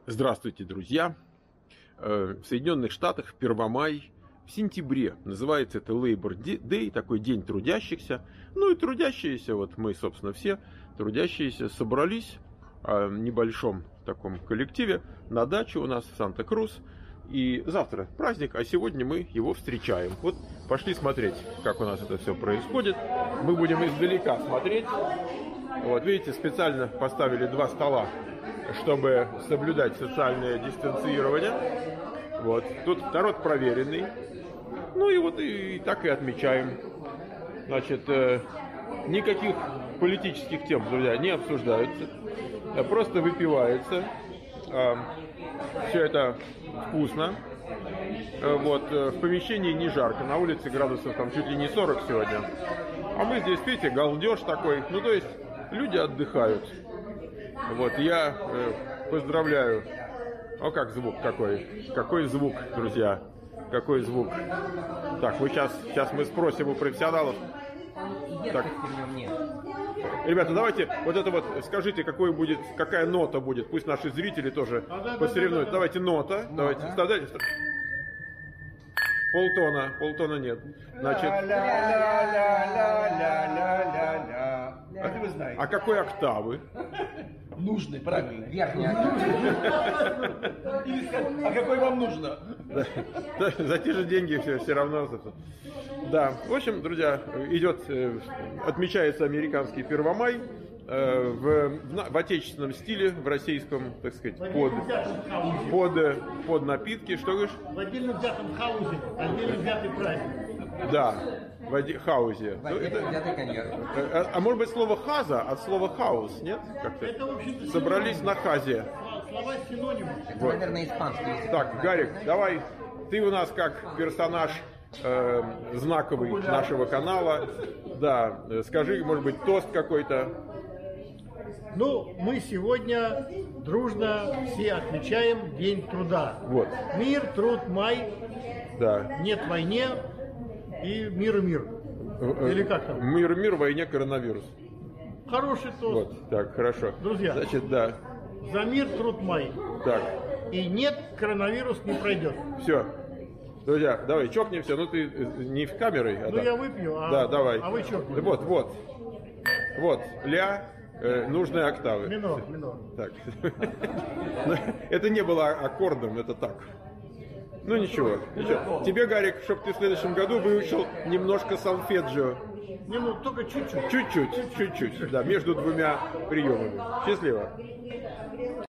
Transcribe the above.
Здравствуйте, друзья! В Соединенных Штатах Первомай в сентябре. Называется это Labor Day, такой день трудящихся. Ну и трудящиеся, вот мы, собственно, все трудящиеся собрались в небольшом таком коллективе на даче у нас в Санта-Крус. И завтра праздник, а сегодня мы его встречаем. Вот пошли смотреть, как у нас это все происходит. Мы будем издалека смотреть. Вот видите, специально поставили 2 стола, чтобы соблюдать социальное дистанцирование. Вот. Тут народ проверенный. Ну и вот и так и отмечаем. Значит, никаких политических тем, друзья, не обсуждаются. Просто выпивается. Все это вкусно. Вот. В помещении не жарко. На улице градусов там чуть ли не 40 сегодня. А мы здесь, видите, галдеж такой. Ну, то есть люди отдыхают. Вот, я поздравляю. О, как звук какой. Какой звук, друзья. Какой звук. Так, сейчас мы спросим у профессионалов. Так. Ребята, давайте вот это вот скажите, какая нота будет. Пусть наши зрители тоже посоревнуют. Давайте нота. Давайте. Полтона нет. Значит. А ты вы знаете. А какой октавы? Нужный, правильно. Верхний октав. А какой вам нужно? За те же деньги все равно. Да, в общем, друзья, отмечается американский Первомай в отечественном стиле, в российском, так сказать, под напитки. Что говоришь? В отдельно взятом хаузе, отдельно взятый праздник. Да, в хаузе. А может быть слово хаза от слова хаус, нет? Как-то собрались на хазе. Слова синонимы. Это, наверное, испанский. Так, Гарик, давай, ты у нас как персонаж знаковый нашего канала. Да, скажи, может быть, тост какой-то. Ну, мы сегодня дружно все отмечаем День труда. Вот. Мир, труд, май. Да. Нет войне и мир. Или как там? Мир, войне, коронавирус. Хороший тост. Вот, так, хорошо. Друзья. Значит, да. За мир, труд, май. Так. И нет, коронавирус не пройдет. Все. Друзья, давай, чокнемся. Ну, ты не в камерой, а Ну, так. Я выпью, Да, давай. А вы чокнетесь. Вот, ля, нужные октавы. Минор. Так. Это не было аккордом, это так. Ну ничего. Тебе, Гарик, чтобы ты в следующем году выучил немножко сольфеджио. Только чуть-чуть. Чуть-чуть, да, между 2 приемами. Счастливо.